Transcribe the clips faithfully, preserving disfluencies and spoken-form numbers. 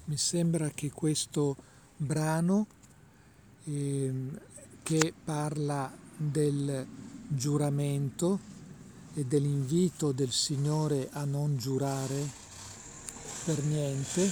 Mi sembra che questo brano ehm, che parla del giuramento e dell'invito del Signore a non giurare per niente,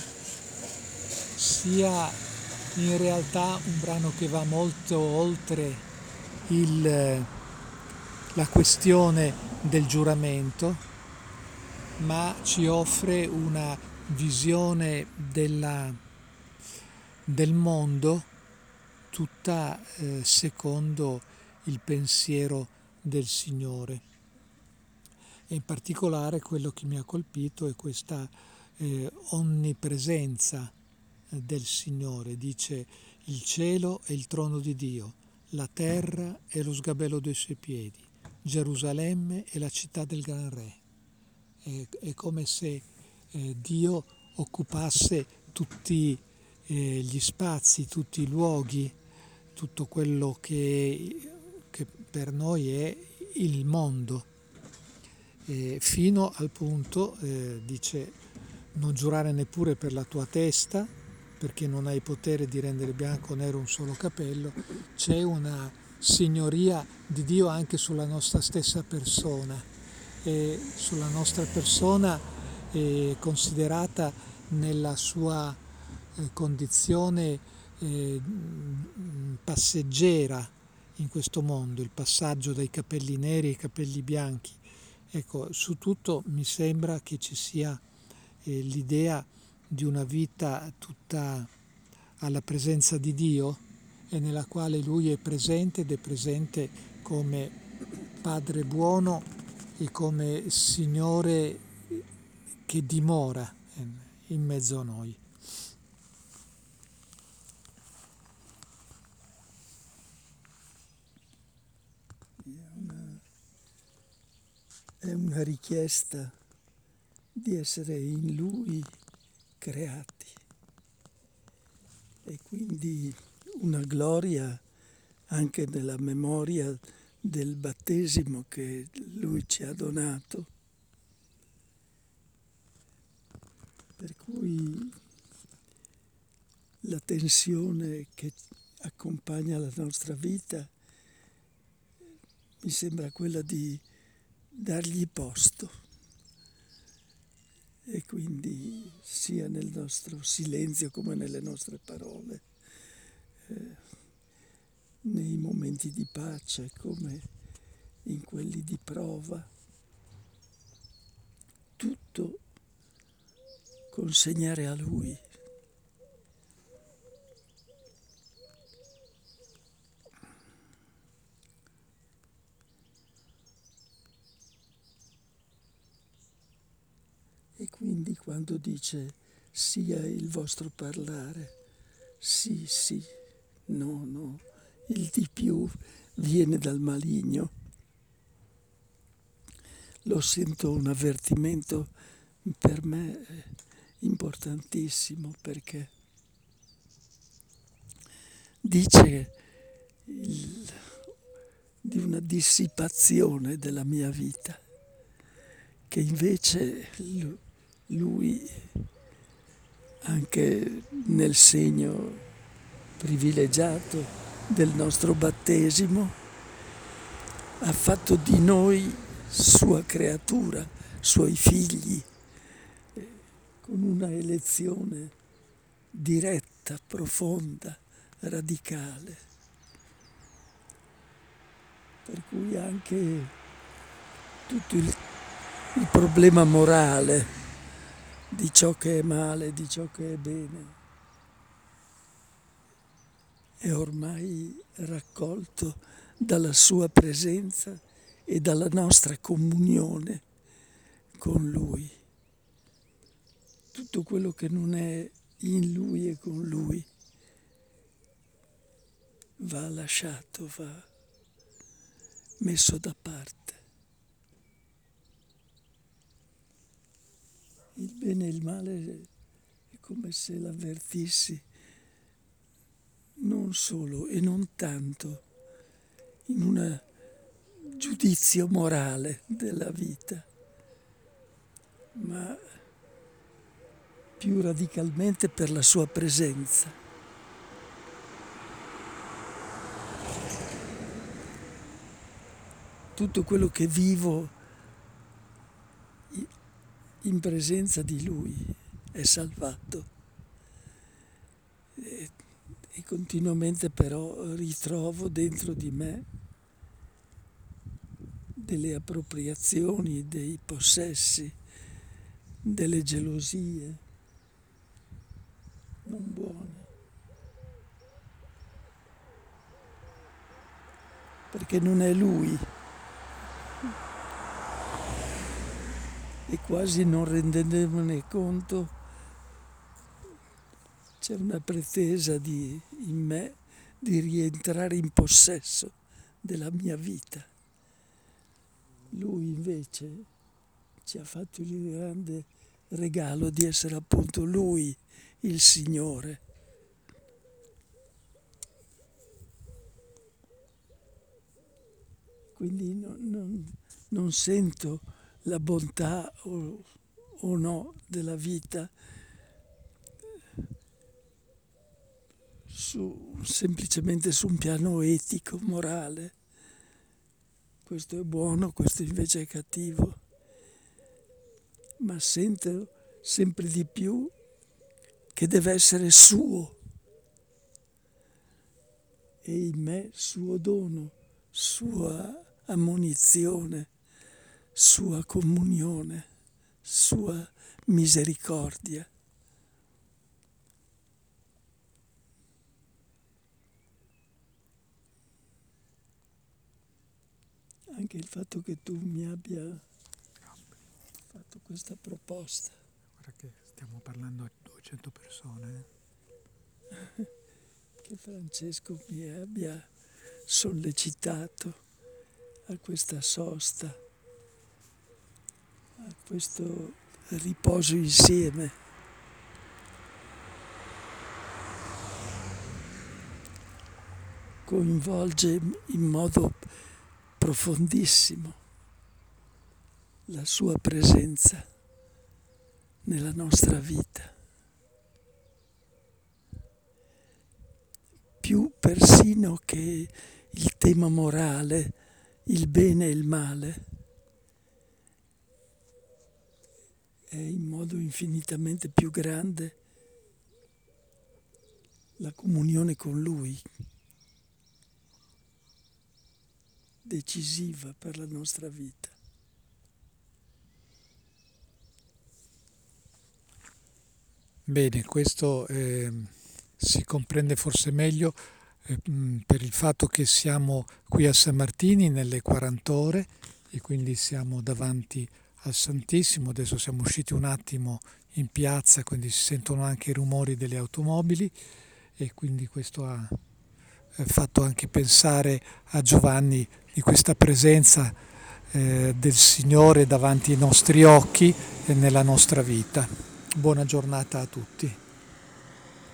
sia in realtà un brano che va molto oltre il, la questione del giuramento, ma ci offre una visione della, del mondo tutta eh, secondo il pensiero del Signore. E in particolare quello che mi ha colpito è questa eh, onnipresenza eh, del Signore. Dice: il cielo è il trono di Dio, la terra è lo sgabello dei suoi piedi, Gerusalemme è la città del Gran Re. È, è come se eh, Dio occupasse tutti eh, gli spazi, tutti i luoghi, tutto quello che, che per noi è il mondo, eh, fino al punto, eh, dice, non giurare neppure per la tua testa, perché non hai potere di rendere bianco o nero un solo capello. C'è una signoria di Dio anche sulla nostra stessa persona, e sulla nostra persona eh, considerata nella sua eh, condizione eh, passeggera in questo mondo, il passaggio dai capelli neri ai capelli bianchi. Ecco, su tutto mi sembra che ci sia eh, l'idea di una vita tutta alla presenza di Dio e nella quale Lui è presente ed è presente come Padre buono e come Signore che dimora in mezzo a noi. È una richiesta di essere in Lui creati e quindi una gloria anche nella memoria del battesimo che Lui ci ha donato. Per cui la tensione che accompagna la nostra vita mi sembra quella di dargli posto e quindi sia nel nostro silenzio come nelle nostre parole, eh, nei momenti di pace come in quelli di prova, tutto consegnare a Lui. E quindi quando dice sia il vostro parlare, sì, sì, no, no, il di più viene dal maligno. Lo sento un avvertimento per me importantissimo perché dice il, di una dissipazione della mia vita che invece lui, anche nel segno privilegiato del nostro battesimo, ha fatto di noi sua creatura, suoi figli, con una elezione diretta, profonda, radicale. Per cui anche tutto il, il problema morale di ciò che è male, di ciò che è bene, è ormai raccolto dalla sua presenza e dalla nostra comunione con Lui. Tutto quello che non è in Lui e con Lui va lasciato, va messo da parte. Il bene e il male è come se l'avvertissi non solo e non tanto in un giudizio morale della vita, ma più radicalmente per la sua presenza. Tutto quello che vivo in presenza di Lui è salvato e, e continuamente però ritrovo dentro di me delle appropriazioni, dei possessi, delle gelosie non buone. Perché non è Lui. E quasi non rendendemene conto c'è una pretesa di, in me di rientrare in possesso della mia vita. Lui invece ci ha fatto il grande regalo di essere appunto Lui il Signore. Quindi non, non, non sento la bontà o, o no della vita su, semplicemente su un piano etico, morale. Questo è buono, questo invece è cattivo. Ma sento sempre di più che deve essere suo e in me suo dono, sua ammonizione, sua comunione, sua misericordia. Anche il fatto che tu mi abbia fatto questa proposta. Guarda che stiamo parlando a duecento persone. Che Francesco mi abbia sollecitato a questa sosta, a questo riposo insieme. Coinvolge in modo profondissimo la sua presenza nella nostra vita, più persino che il tema morale, il bene e il male, è in modo infinitamente più grande la comunione con Lui, decisiva per la nostra vita. Bene, questo eh, si comprende forse meglio eh, per il fatto che siamo qui a San Martini nelle quaranta ore e quindi siamo davanti al Santissimo. Adesso siamo usciti un attimo in piazza, quindi si sentono anche i rumori delle automobili e quindi questo ha eh, fatto anche pensare a Giovanni di questa presenza eh, del Signore davanti ai nostri occhi e nella nostra vita. Buona giornata a tutti.